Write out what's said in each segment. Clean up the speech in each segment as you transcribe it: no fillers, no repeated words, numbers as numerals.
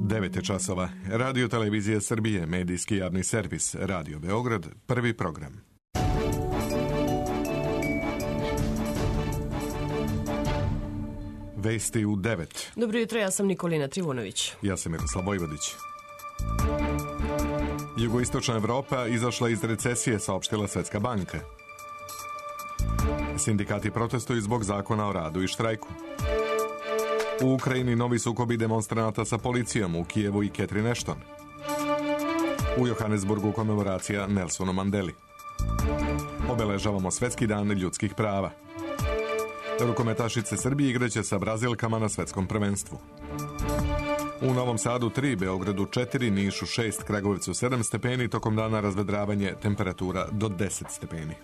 9 je časova. Radio Televizija Srbije, medijski javni servis, Radio Beograd, prvi program. Vesti u 9. Dobro jutro, ja sam Nikolina Trivunović. Ja sam Miroslav Vojvodić. Jugoistočna Evropa izašla iz recesije, saopštila Svetska banka. Sindikati protestuju zbog zakona o radu i štrajku. U Ukrajini novi sukobi demonstranata sa policijom, u Kijevu i Catherine Ashton. U Johannesburgu komemoracija Nelsonu Mandeli. Obeležavamo Svetski dan ljudskih prava. Rukometašice Srbije igraće sa Brazilkama na svetskom prvenstvu. U Novom Sadu 3, Beogradu 4, Nišu 6, Kragujevcu 7 stepeni, tokom dana razvedravanje, temperatura do 10 stepeni.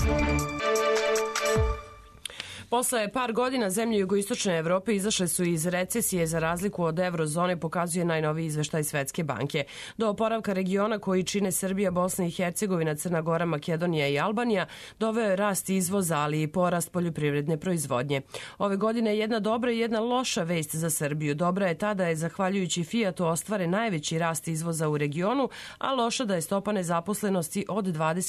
Posle par godina zemlje jugoistočne Evrope izašle su iz recesije za razliku od eurozone, pokazuje najnoviji izveštaj Svetske banke. Do oporavka regiona koji čine Srbija, Bosna i Hercegovina, Crna Gora, Makedonija i Albanija doveo je rast izvoza, ali i porast poljoprivredne proizvodnje. Ove godine je jedna dobra i jedna loša vest za Srbiju. Dobra je ta da je zahvaljujući Fijatu ostvaren najveći rast izvoza u regionu, a loša da je stopa nezaposlenosti od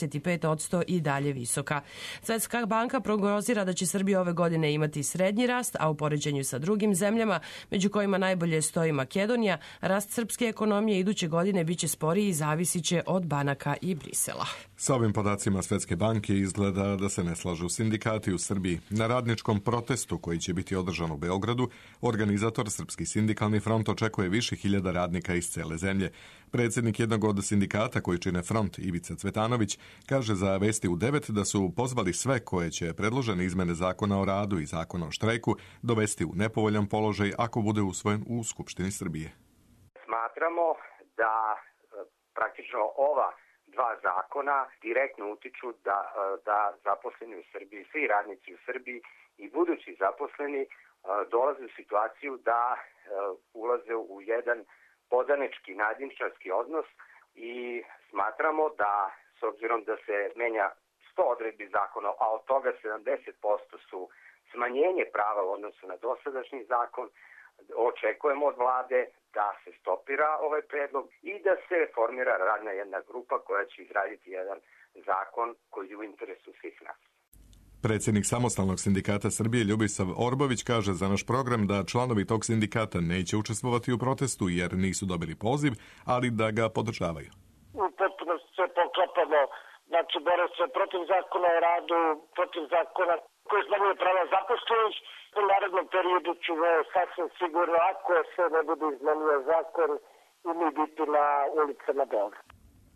25% i dalje visoka. Svetska banka prognozira da će Srbija ove godine imati srednji rast, a u poređenju sa drugim zemljama, među kojima najbolje stoji Makedonija, rast srpske ekonomije iduće godine biće sporiji i zavisit će od banaka i Brisela. Sa ovim podacima Svetske banke izgleda da se ne slažu sindikati u Srbiji. Na radničkom protestu koji će biti održan u Beogradu, organizator Srpski sindikalni front očekuje više hiljada radnika iz cele zemlje. Predsjednik jednog od sindikata koji čine front, Ivica Cvetanović, kaže za Vesti u 9 da su pozvali sve koje će predložene izmene zakona o radu i zakona o štrajku dovesti u nepovoljan položaj ako bude usvojen u Skupštini Srbije. Smatramo da praktično ova dva zakona direktno utiču da zaposleni u Srbiji, svi radnici u Srbiji i budući zaposleni dolaze u situaciju da ulaze u jedan podanički, nadničarski odnos i smatramo da, s obzirom da se menja 100 odredbi zakona, a od toga 70% su smanjenje prava u odnosu na dosadašnji zakon, očekujemo od vlade da se stopira ovaj predlog i da se formira radna jedna grupa koja će izraditi jedan zakon koji je u interesu svih nas. Predsjednik Samostalnog sindikata Srbije Ljubisav Orbović kaže za naš program da članovi tog sindikata neće učestvovati u protestu jer nisu dobili poziv, ali da ga podržavaju. U potpunosti se poklapamo, znači bore se protiv zakona o radu, protiv zakona koji smanjuje prava zaposlenih. U narednom periodu ću sasvim sigurno, ako se ne bude izmenio zakon, i mi biti na ulicama Beograda.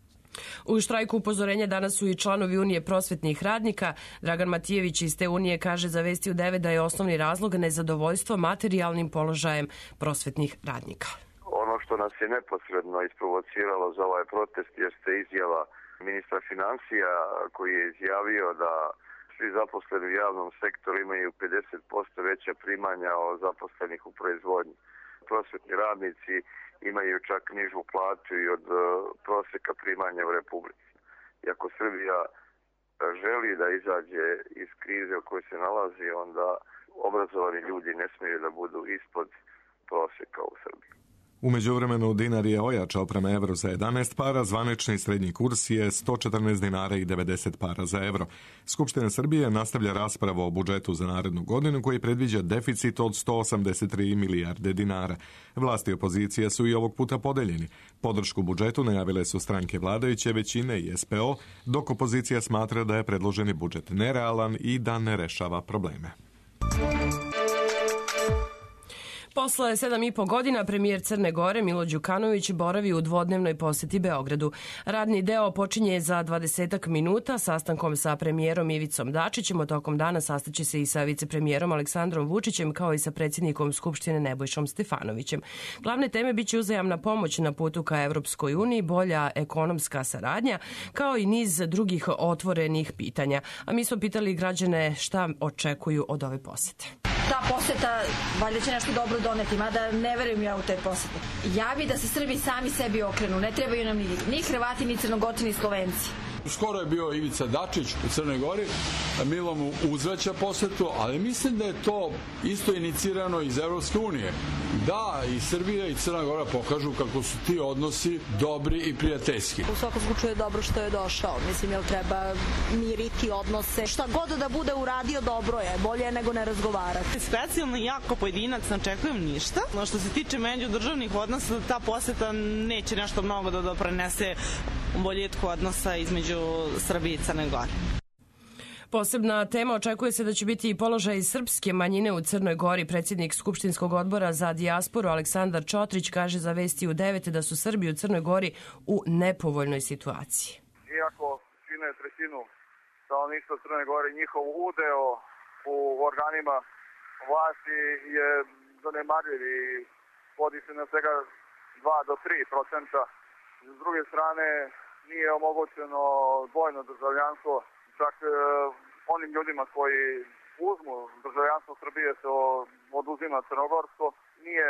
U štrajku upozorenja danas su i članovi Unije prosvetnih radnika. Dragan Matijević iz te Unije kaže za Vesti u 9 da je osnovni razlog nezadovoljstvo materijalnim položajem prosvetnih radnika. Ono što nas je neposredno isprovociralo za ovaj protest jeste izjava ministra financija koji je izjavio da svi zaposleni u javnom sektoru imaju 50% veća primanja od zaposlenih u proizvodnji. Prosvetni radnici imaju čak nižu platu i od prosjeka primanja u Republici. I ako Srbija želi da izađe iz krize u kojoj se nalazi, onda obrazovani ljudi ne smiju da budu ispod prosjeka u Srbiji. U međuvremenu dinar je ojačao prema evru za 11 para, zvanični srednji kurs je 114 dinara i 90 para za evro. Skupština Srbije nastavlja raspravu o budžetu za narednu godinu koji predviđa deficit od 183 milijarde dinara. Vlasti i opozicija su i ovog puta podeljeni. Podršku budžetu najavile su stranke vladajuće većine i SPO, dok opozicija smatra da je predloženi budžet nerealan i da ne rešava probleme. Posle 7,5 godina premijer Crne Gore Milo Đukanović boravi u dvodnevnoj poseti Beogradu. Radni deo počinje za 20 minuta sastankom sa premijerom Ivicom Dačićem. Od tokom dana sastaće se i sa vicepremijerom Aleksandrom Vučićem kao i sa predsjednikom Skupštine Nebojšom Stefanovićem. Glavne teme biće uzajamna pomoć na putu ka Evropskoj uniji, bolja ekonomska saradnja, kao i niz drugih otvorenih pitanja. A mi smo pitali građane šta očekuju od ove posete. Ta poseta valjda će nešto dobro doneti, mada ne verujem ja u te posete. Ja bi da se Srbi sami sebi okrenu, ne trebaju nam ni Hrvati, ni Crnogorci, ni Slovenci. Skoro je bio Ivica Dačić u Crnoj Gori, Milo mu uzvraća posetu, ali mislim da je to isto inicirano iz Evropske unije. Da, i Srbija i Crna Gora pokažu kako su ti odnosi dobri i prijateljski. U svakom slučaju je dobro što je došao. Mislim, jel treba miriti odnose. Šta god da bude uradio, dobro je. Bolje nego ne razgovarati. Specijalno ja kao pojedinac ne očekujem ništa. No što se tiče međudržavnih odnosa, ta poseta neće nešto mnogo da doprinese boljitku odnosa između Srbije i Crne Gore. Posebna tema očekuje se da će biti i položaj srpske manjine u Crnoj Gori. Predsjednik Skupštinskog odbora za dijasporu Aleksandar Čotrić kaže za Vesti u 9 da su Srbi u Crnoj Gori u nepovoljnoj situaciji. Iako čine trećinu stanovništva Crne Gore, njihov udeo u organima vlasti je zanemarljiv i vodi se na svega 2 do 3%. S druge strane, nije omogućeno dvojno državljanstvo. Čak onim ljudima koji uzmu državljanstvo Srbije se oduzima crnogorsko. Nije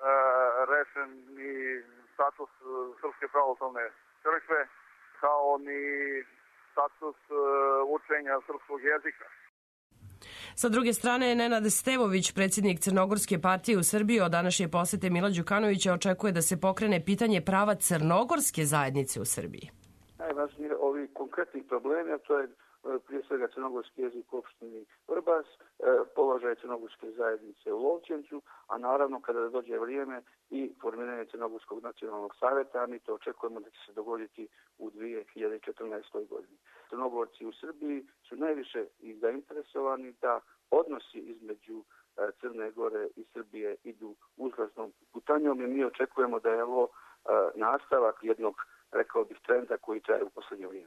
rešen ni status Srpske pravoslavne crkve, kao ni status učenja srpskog jezika. Sa druge strane, Nenad Stevović, predsjednik Crnogorske partije u Srbiji, od današnje posete Mila Đukanovića očekuje da se pokrene pitanje prava crnogorske zajednice u Srbiji. Najvažnije ovi konkretni problemi, a to je prije svega crnogorski jezik u opštini Vrbas, položaj crnogorske zajednice u Lovćencu, a naravno kada dođe vrijeme i formiranje Crnogorskog nacionalnog savjeta, mi to očekujemo da će se dogoditi u 2014. godini. Crnogorci u Srbiji su najviše i zainteresovani da odnosi između Crne Gore i Srbije idu uzlaznom putanjom i mi očekujemo da je ovo nastavak jednog, rekao bih, trenda koji traje u posljednje vrijeme.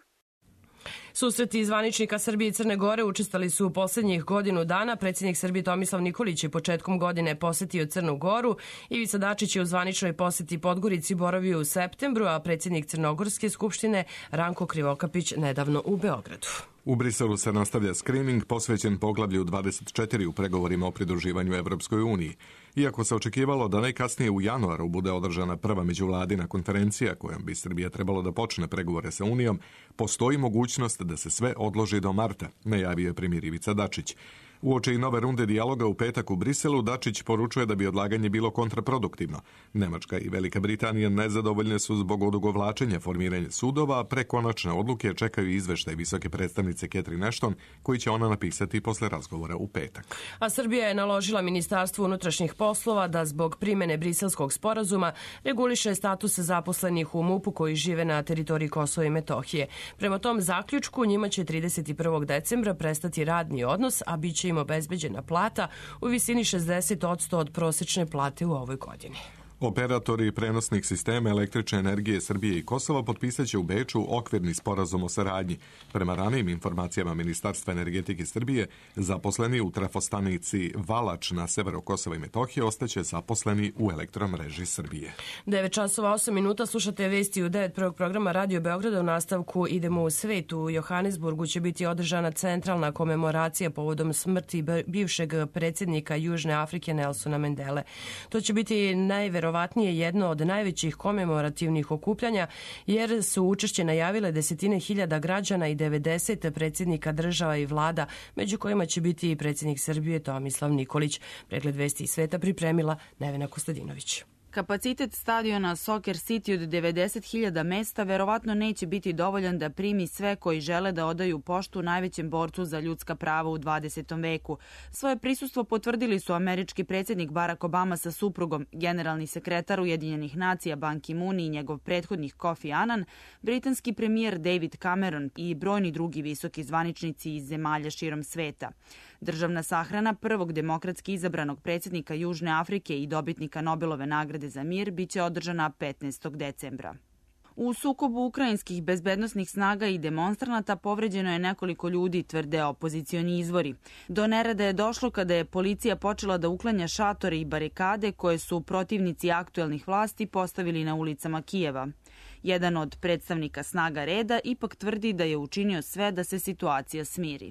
Susreti zvaničnika Srbije i Crne Gore učestali su u posljednjih godinu dana. Predsjednik Srbije Tomislav Nikolić je početkom godine posetio Crnu Goru. Ivica Dačić je u zvaničnoj poseti Podgorici boravio u septembru, a predsjednik Crnogorske skupštine Ranko Krivokapić nedavno u Beogradu. U Briselu se nastavlja skrining posvećen poglavlju 24 u pregovorima o pridruživanju Evropskoj uniji. Iako se očekivalo da najkasnije u januaru bude održana prva međuvladina konferencija kojom bi Srbija trebalo da počne pregovore sa Unijom, postoji mogućnost da se sve odloži do marta, najavio je premijer Ivica Dačić. Uoči nove runde dijaloga u petak u Briselu, Dačić poručuje da bi odlaganje bilo kontraproduktivno. Nemačka i Velika Britanija nezadovoljne su zbog odugovlačenja formiranja sudova, a pre konačne odluke čekaju izveštaj visoke predstavnice Catherine Ashton, koji će ona napisati posle razgovora u petak. A Srbija je naložila Ministarstvu unutrašnjih poslova da zbog primene Briselskog sporazuma reguliše status zaposlenih u MUP-u koji žive na teritoriji Kosova i Metohije. Prema tom zaključku njima će 31. decembra prestati radni odnos, a bit će im obezbeđena plata u visini 60% od prosječne plate u ovoj godini. Operatori prenosnih sistema električne energije Srbije i Kosova potpisat će u Beču okvirni sporazum o saradnji. Prema ranijim informacijama Ministarstva energetike Srbije, zaposleni u trafostanici Valač na severu Kosova i Metohije ostaće zaposleni u elektromreži Srbije. 9 časova 8 minuta, slušate Vesti u 9 prvog programa Radio Beograda. U nastavku idemo u svet. U Johannesburgu će biti održana centralna komemoracija povodom smrti bivšeg predsjednika Južne Afrike Nelsona Mandele. To će biti najverovatnije jedno od najvećih komemorativnih okupljanja, jer su učešće najavile desetine hiljada građana i 90 predsjednika država i vlada, među kojima će biti i predsjednik Srbije Tomislav Nikolić. Pregled Vesti iz sveta pripremila Nevena Kostadinović. Kapacitet stadiona Soccer City od 90.000 mesta verovatno neće biti dovoljan da primi sve koji žele da odaju poštu najvećem borcu za ljudska prava u 20. veku. Svoje prisustvo potvrdili su američki predsjednik Barack Obama sa suprugom, generalni sekretar Ujedinjenih nacija Ban Ki-moon i njegov prethodnik Kofi Annan, britanski premijer David Cameron i brojni drugi visoki zvaničnici iz zemalja širom sveta. Državna sahrana prvog demokratski izabranog predsjednika Južne Afrike i dobitnika Nobelove nagrade za mir biće održana 15. decembra. U sukobu ukrajinskih bezbednosnih snaga i demonstranata povređeno je nekoliko ljudi, tvrde opozicioni izvori. Do nereda je došlo kada je policija počela da uklanja šatore i barikade koje su protivnici aktuelnih vlasti postavili na ulicama Kijeva. Jedan od predstavnika snaga reda ipak tvrdi da je učinio sve da se situacija smiri.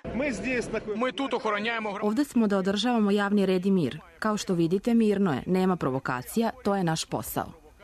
Ovdje smo da održavamo javni red i mir. Kao što vidite, mirno je, nema provokacija, to je naš posao.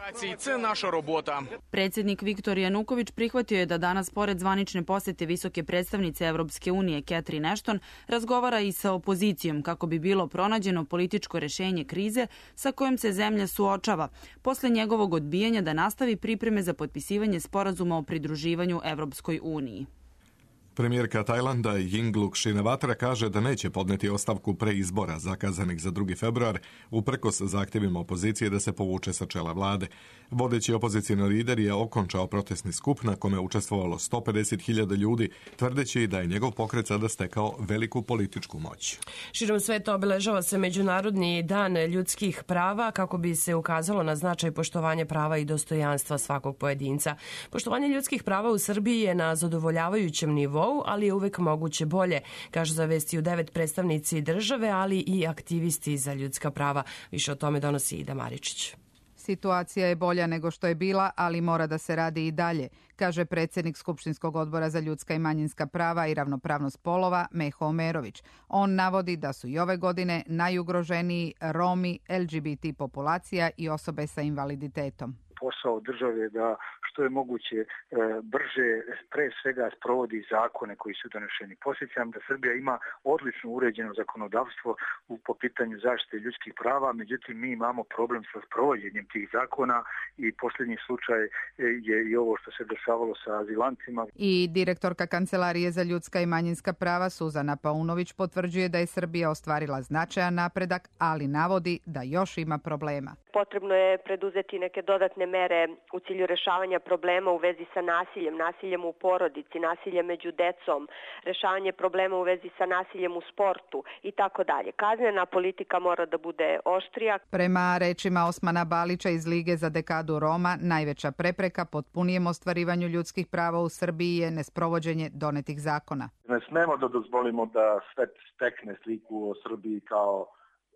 Це наша робота. Predsjednik Viktor Januković prihvatio je da danas, pored zvanične posete visoke predstavnice Evropske unije Catherine Ashton, razgovara i sa opozicijom kako bi bilo pronađeno političko rešenje krize sa kojom se zemlja suočava, posle njegovog odbijanja da nastavi pripreme za potpisivanje sporazuma o pridruživanju Evropskoj uniji. Premijerka Tajlanda Yingluck Shinawatra kaže da neće podneti ostavku pre izbora zakazanih za 2. februar uprkos zahtjevima opozicije da se povuče sa čela vlade. Vodeći opozicijni lider je okončao protestni skup na kome je učestvovalo 150.000 ljudi, tvrdeći da je njegov pokret sada stekao veliku političku moć. Širom sveta obeležava se Međunarodni dan ljudskih prava kako bi se ukazalo na značaj poštovanja prava i dostojanstva svakog pojedinca. Poštovanje ljudskih prava u Srbiji je na zadovoljavajućem nivou, ali je uvek moguće bolje, kaže za Vesti u 9 predstavnici države, ali i aktivisti za ljudska prava. Više o tome donosi Ida Maričić. Situacija je bolja nego što je bila, ali mora da se radi i dalje, kaže predsjednik Skupštinskog odbora za ljudska i manjinska prava i ravnopravnost polova Meho Omerović. On navodi da su i ove godine najugroženiji Romi, LGBT populacija i osobe sa invaliditetom. Posao države je da što je moguće brže, pre svega sprovodi zakone koji su doneseni. Podsjećam da Srbija ima odlično uređeno zakonodavstvo po pitanju zaštite ljudskih prava, međutim mi imamo problem sa sprovođenjem tih zakona i posljednji slučaj je i ovo što se dešavalo sa azilantima. I direktorka Kancelarije za ljudska i manjinska prava Suzana Paunović potvrđuje da je Srbija ostvarila značajan napredak, ali navodi da još ima problema. Potrebno je preduzeti neke dodatne mere u cilju rešavanja problema u vezi sa nasiljem u porodici, nasiljem među decom, rešavanje problema u vezi sa nasiljem u sportu i tako dalje. Kaznena politika mora da bude oštrija. Prema rečima Osmana Balića iz Lige za dekadu Roma, najveća prepreka potpunijem ostvarivanju ljudskih prava u Srbiji je nesprovođenje donetih zakona. Ne smemo da dozvolimo da svet stekne sliku o Srbiji kao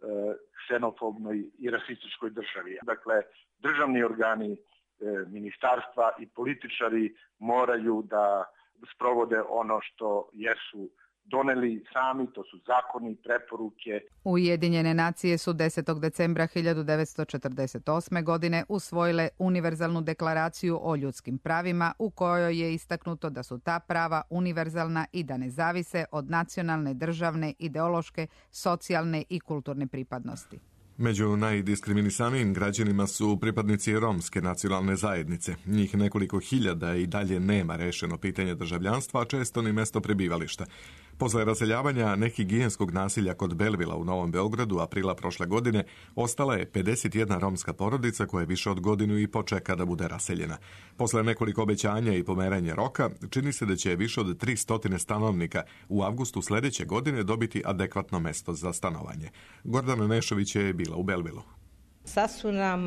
ksenofobnoj i rasističkoj državi. Dakle, državni organi, ministarstva i političari moraju da sprovode ono što jesu doneli sami, to su zakoni, preporuke. Ujedinjene nacije su 10. decembra 1948. godine usvojile univerzalnu deklaraciju o ljudskim pravima u kojoj je istaknuto da su ta prava univerzalna i da ne zavise od nacionalne, državne, ideološke, socijalne i kulturne pripadnosti. Među najdiskriminisanijim građanima su pripadnici romske nacionalne zajednice. Njih nekoliko hiljada i dalje nema rešeno pitanje državljanstva, a često ni mesto prebivališta. Posle raseljavanja nehigijenskog nasilja kod Belvila u Novom Beogradu aprila prošle godine ostala je 51 romska porodica koja više od godinu i po čeka da bude raseljena. Posle nekoliko obećanja i pomeranja roka, čini se da će više od 300 stanovnika u avgustu sledeće godine dobiti adekvatno mesto za stanovanje. Gordana Nešović je bila u Belvilu. Sad su nam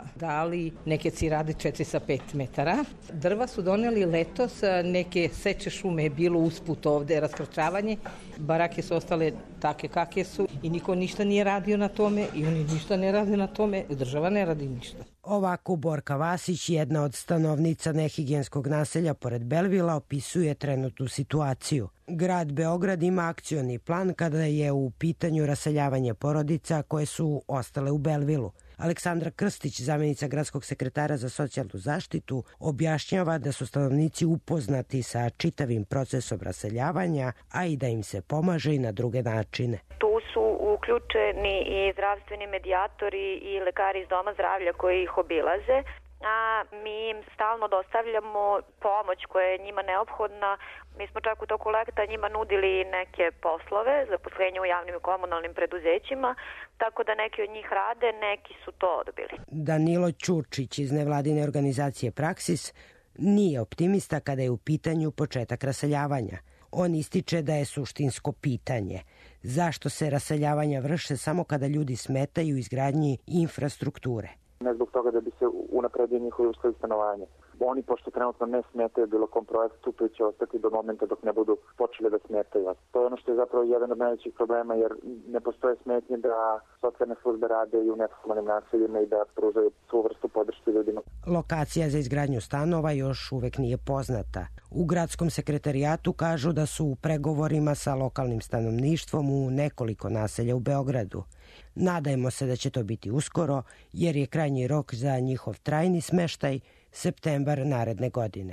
dali neke cirade 4 sa 5 metara. Drva su doneli letos, neke seče šume je bilo usput ovde, raskrčavanje. Barake su ostale take kakve su i niko ništa nije radio na tome i oni ništa ne rade na tome, država ne radi ništa. Ovako Borka Vasić, jedna od stanovnica nehigijenskog naselja pored Belvila, opisuje trenutnu situaciju. Grad Beograd ima akcioni plan kada je u pitanju raseljavanje porodica koje su ostale u Belvilu. Aleksandra Krstić, zamjenica gradskog sekretara za socijalnu zaštitu, objašnjava da su stanovnici upoznati sa čitavim procesom raseljavanja, a i da im se pomaže i na druge načine. Tu su uključeni i zdravstveni medijatori i lekari iz doma zdravlja koji ih obilaze, a mi im stalno dostavljamo pomoć koja je njima neophodna. Mi smo čak u toku leta njima nudili neke poslove, zaposlenje u javnim i komunalnim preduzećima, tako da neki od njih rade, neki su to odbili. Danilo Ćurčić iz nevladine organizacije Praksis nije optimista kada je u pitanju početak raseljavanja. On ističe da je suštinsko pitanje zašto se raseljavanja vrše samo kada ljudi smetaju izgradnji infrastrukture. Ne zbog toga da bi se unapredio njihovi uslovi stanovanja. Oni, pošto trenutno ne smetaju bilo kom projektu, tu će ostati do momenta dok ne budu počeli da smetaju. To je ono što je zapravo jedan od najvećih problema, jer ne postoje smetnje da socijalne službe rade i u neformalnim naseljima i da pružaju svu vrstu podrške ljudima. Lokacija za izgradnju stanova još uvek nije poznata. U gradskom sekretarijatu kažu da su u pregovorima sa lokalnim stanovništvom u nekoliko naselja u Beogradu. Nadajmo se da će to biti uskoro, jer je krajnji rok za njihov trajni smeštaj septembar naredne godine.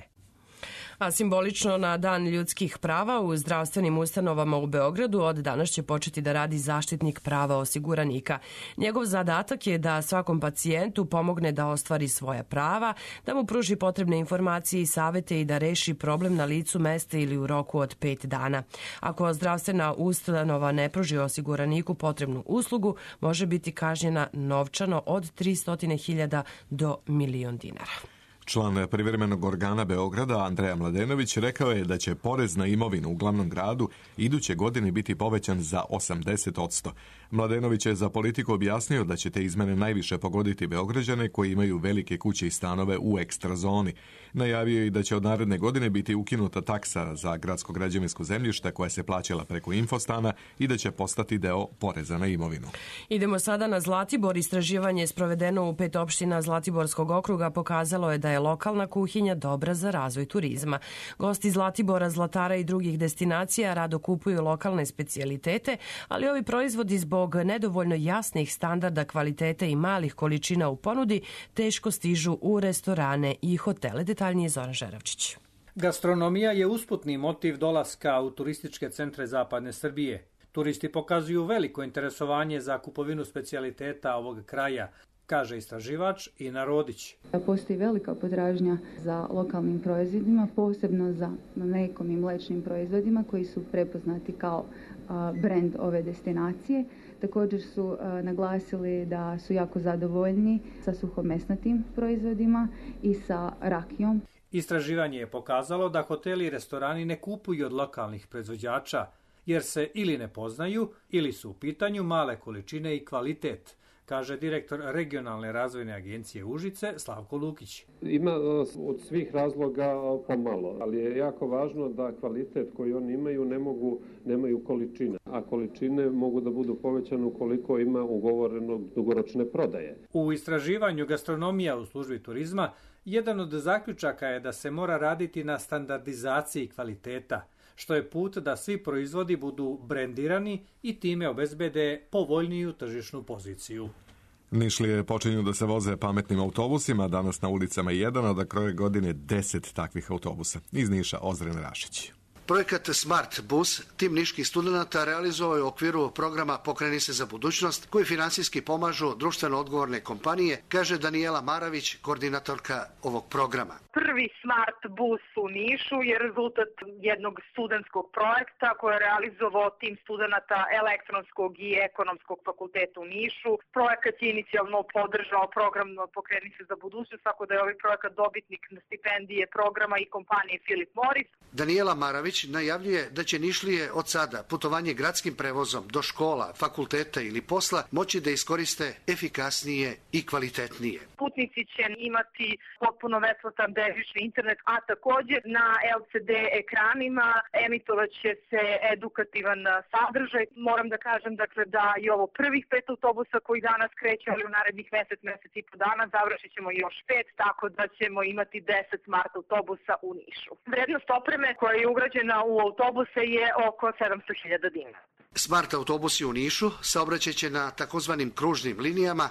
A simbolično na Dan ljudskih prava u zdravstvenim ustanovama u Beogradu od danas će početi da radi zaštitnik prava osiguranika. Njegov zadatak je da svakom pacijentu pomogne da ostvari svoja prava, da mu pruži potrebne informacije i savete i da reši problem na licu mesta ili u roku od 5 dana. Ako zdravstvena ustanova ne pruži osiguraniku potrebnu uslugu, može biti kažnjena novčano od 300.000 do 1.000.000 dinara. Član privremenog organa Beograda Andreja Mladenović rekao je da će porez na imovinu u glavnom gradu iduće godine biti povećan za 80%. Mladenović je za Politiku objasnio da će te izmene najviše pogoditi Beograđane koji imaju velike kuće i stanove u ekstra zoni. Najavio je i da će od naredne godine biti ukinuta taksa za gradsko građevinsko zemljište koja se plaćala preko Infostana i da će postati deo poreza na imovinu. Idemo sada na Zlatibor. Istraživanje sprovedeno u 5 opština Zlatiborskog okruga pokazalo je da je lokalna kuhinja dobra za razvoj turizma. Gosti Zlatibora, Zlatara i drugih destinacija rado kupuju lokalne specijalitete, ali ovi proizvodi zbog nedovoljno jasnih standarda kvalitete i malih količina u ponudi teško stižu u restorane i hotele. Detaljnije Zoran Žeravčić. Gastronomija je usputni motiv dolaska u turističke centre zapadne Srbije. Turisti pokazuju veliko interesovanje za kupovinu specijaliteta ovog kraja, kaže istraživač Ina Rodić. Postoji velika potražnja za lokalnim proizvodima, posebno za mlekom i mlečnim proizvodima koji su prepoznati kao brend ove destinacije. Također su naglasili da su jako zadovoljni sa suhomesnatim proizvodima i sa rakijom. Istraživanje je pokazalo da hoteli i restorani ne kupuju od lokalnih proizvođača, jer se ili ne poznaju ili su u pitanju male količine i kvalitet, kaže direktor regionalne razvojne agencije Užice Slavko Lukić. Ima od svih razloga pomalo, ali je jako važno da kvalitet koji oni imaju nemaju količine, a količine mogu da budu povećane ukoliko ima ugovoreno dugoročne prodaje. U istraživanju gastronomija u službi turizma jedan od zaključaka je da se mora raditi na standardizaciji kvaliteta, što je put da svi proizvodi budu brendirani i time obezbede povoljniju tržišnu poziciju. Nišlije počinju da se voze pametnim autobusima, danas na ulicama 1, a da kroje godine 10 takvih autobusa. Iz Niša Ozren Rašić. Projekat Smart Bus tim niških studenata realizovao je u okviru programa Pokreni se za budućnost, koji finansijski pomažu društveno odgovorne kompanije, kaže Danijela Maravić, koordinatorka ovog programa. Prvi Smart Bus u Nišu je rezultat jednog studentskog projekta koje je realizovao tim studenata elektronskog i ekonomskog fakulteta u Nišu. Projekat je inicijalno podržao program Pokreni se za budućnost, tako da je ovaj projekat dobitnik stipendije programa i kompanije Philip Morris. Danijela Maravić najavljuje da će Nišlije od sada putovanje gradskim prevozom do škola, fakulteta ili posla moći da iskoriste efikasnije i kvalitetnije. Putnici će imati potpuno besplatan bežični internet, a također na LCD ekranima emitovat će se edukativan sadržaj. Moram da kažem da je ovo prvih 5 autobusa koji danas kreću, ali u narednih mesec i po dana završit ćemo još 5, tako da ćemo imati 10 smart autobusa u Nišu. Vrednost opreme koja je ugrađena u autobuse je oko 700.000 dinara. Smart autobusi u Nišu saobraćaće na takozvanim kružnim linijama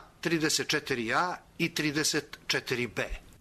34A i 34B.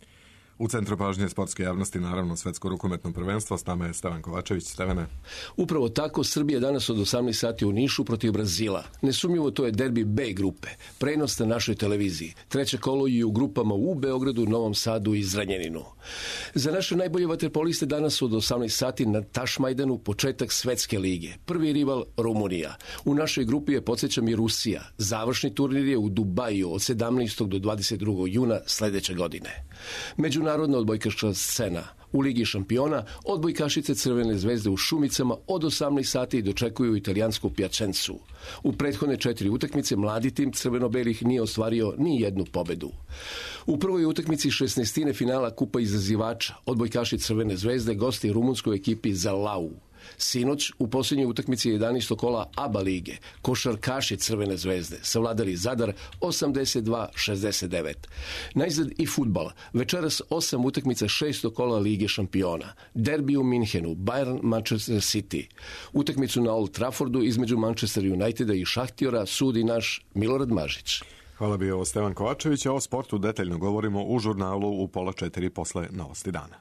U centru pažnje sportske javnosti naravno svetsko rukometno prvenstvo. S nama je Stevan Kovačević. Stevane. Upravo tako, Srbija danas od 18 sati u Nišu protiv Brazila. Nesumnjivo to je derbi B grupe. Prenos na našoj televiziji. Treće kolo i u grupama u Beogradu, Novom Sadu i Zrenjaninu. Za naše najbolje vaterpoliste danas od 18 sati na Tašmajdanu početak Svetske lige. Prvi rival Rumunija. U našoj grupi je, podsjećam, i Rusija. Završni turnir je u Dubaju od 17. do 22. juna sledeće godine. Međunarodna odbojkaška scena. U Ligi šampiona odbojkašice Crvene zvezde u Šumicama od 18 sati dočekuju italijansku Piacenzu. U prethodne 4 utakmice mladi tim crveno-belih nije ostvario ni jednu pobedu. U prvoj utakmici 16. finala Kupa izazivača odbojkaši Crvene zvezde gosti rumunskoj ekipi Zalau. Sinoć, u posljednjoj utakmici 11. kola ABA lige, košarkaši Crvene zvezde savladali Zadar 82-69. Najzad i fudbal. Večeras 8 utakmica 6. kola Lige šampiona. Derbi u Minhenu, Bayern Manchester City. Utakmicu na Old Traffordu između Manchester Uniteda i Šahtjora sudi naš Milorad Mažić. Hvala bio Stevan Kovačević, a o sportu detaljno govorimo u žurnalu u 3:30 posle Novosti dana.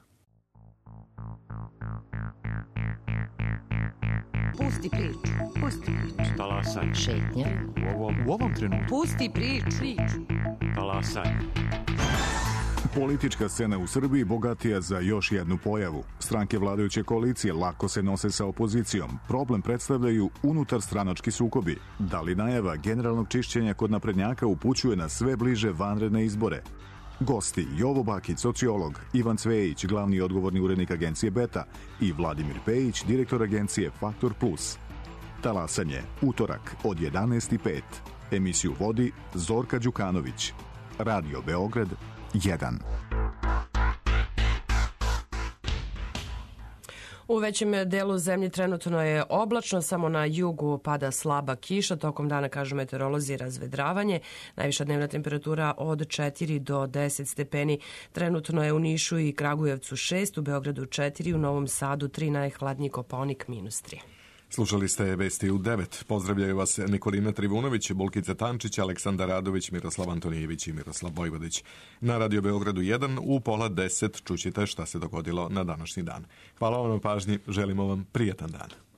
Pusti priču. Pusti priču. Talasaj. Šetnja. U ovom trenutku. Pusti priču. Talasaj. Politička scena u Srbiji bogatija za još jednu pojavu. Stranke vladajuće koalicije lako se nose sa opozicijom. Problem predstavljaju unutarstranački sukobi. Da li najava generalnog čišćenja kod naprednjaka upućuje na sve bliže vanredne izbore? Gosti Jovo Bakić, sociolog, Ivan Cvejić, glavni odgovorni urednik agencije Beta i Vladimir Pejić, direktor agencije Faktor Plus. Talasanje, utorak od 11:05. Emisiju vodi Zorka Đukanović. Radio Beograd 1. U većem delu zemlje trenutno je oblačno, samo na jugu pada slaba kiša, tokom dana, kažu meteorolozi, razvedravanje. Najviša dnevna temperatura od 4 do 10 stepeni. Trenutno je u Nišu i Kragujevcu 6, u Beogradu 4, u Novom Sadu 3, najhladniji Kopaonik -3. Slušali ste vesti u 9. Pozdravljaju vas Nikolina Trivunović, Bulkica Tančić, Aleksandar Radović, Miroslav Antonijević i Miroslav Bojvodić. Na Radio Beogradu 1 u 9:30 čućete šta se dogodilo na današnji dan. Hvala vam na pažnji, želimo vam prijatan dan.